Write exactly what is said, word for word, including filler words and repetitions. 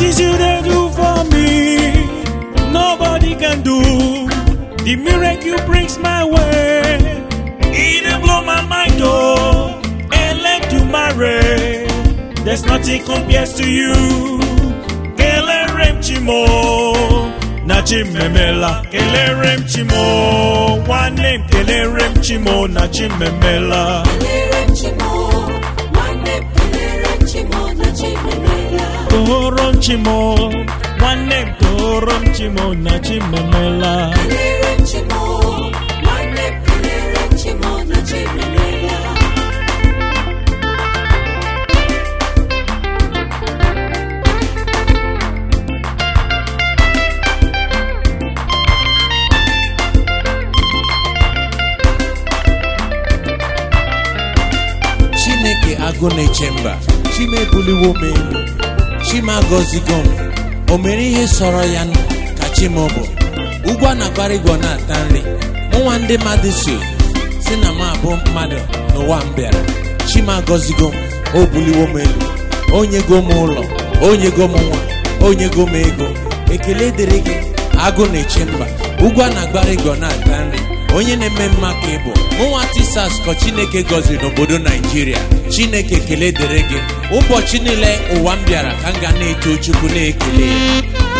things you they do for me, nobody can do. The miracle brings my way. It dey blow my mind, oh. Ele to marry. There's nothing compares to you. Kele rem chimo. Nachim memela. Kele rem chimo. One name. Kele rem chimo. Nachim memela. Kele rem chimo. One name. Kele rem chimo. Nachim memela. Toron chimo. One name. Toron chimo. Nachim memela. Kele rem chimo. One name. Kele rem chimo. Nachim memela. Chineke agone chemba, chime buliwo melu, chima gozigom, omeri ihe soro ya ka chimobo. Ugwa na barigo na atanri, nwa ndị mmadụ so, si na ma abụ mmadụ n'ụwa mbịara. Chima gozigom, o buliwo melu, onye gom ụlọ, onye gom nwa, onye gom ego. Ekele dịrị gị, agone chemba, ugwa na barigo na atanri. Onye na-eme mma ka ịbụ nwa Tisas ka Chineke gọziri n'obodo Naijiria. Chineke kele dịrị gị ụbọchị niile ụwa m bịara ka m ga na-eto Chukwu na-ekele.